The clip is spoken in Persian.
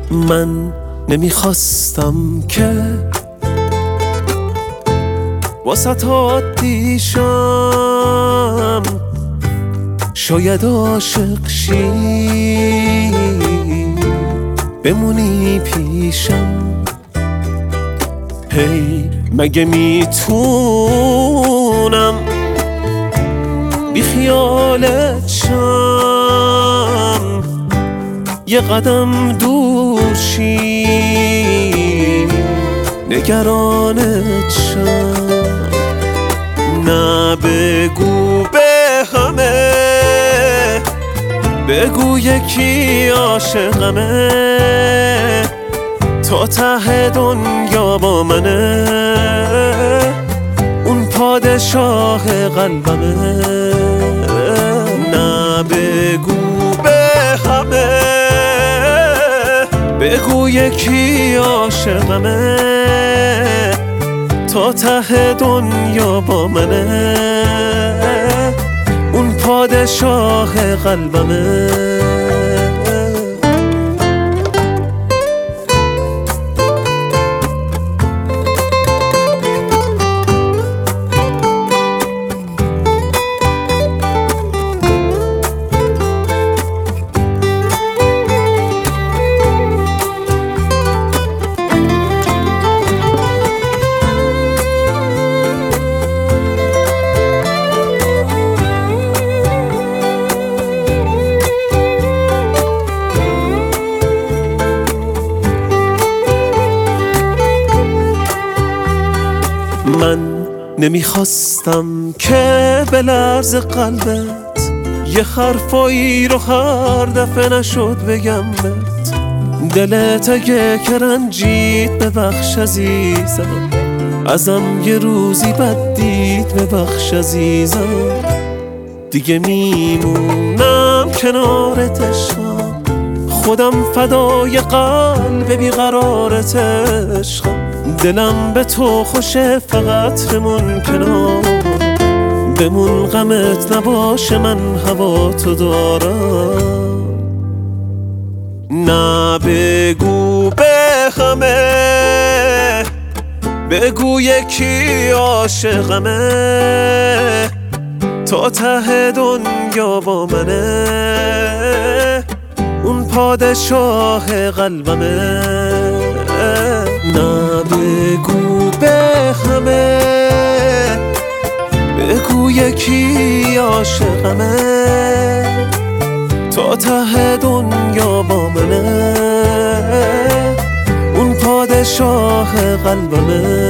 من نمیخواستم که واسط عادی شم، شاید عاشق شی بمونی پیشم. هی مگه میتونم بی خیالت شم، یه قدم دور شی نگرانت شم. نه بگو به همه، بگو یکی عاشقمه، تا ته دنیا با منه، اون پادشاه قلبمه. نه بگو به همه، بگو یکی عاشقمه، تا ته دنیا با منه، اون پادشاه قلبمه. من نمیخواستم که به لرز قلبت یه حرفایی رو هر دفعه نشد بگم بهت. دلت اگه که رنجید ببخش عزیزم، ازم یه روزی بد دید ببخش عزیزم. دیگه میمونم کنارت عشقم، خودم فدای قلب بیقرارت عشقم. دلم به تو خوشه فقط بمون کنار، بمون غمت نباشه من هوا تو دارم. نه بگو به همه، بگو یکی عاشقمه، تا ته دنیا با منه، اون پادشاه قلبمه. نه بگو به همه، بگو یکی عاشقمه، تا ته دنیا با منه، اون پادشاه قلبمه.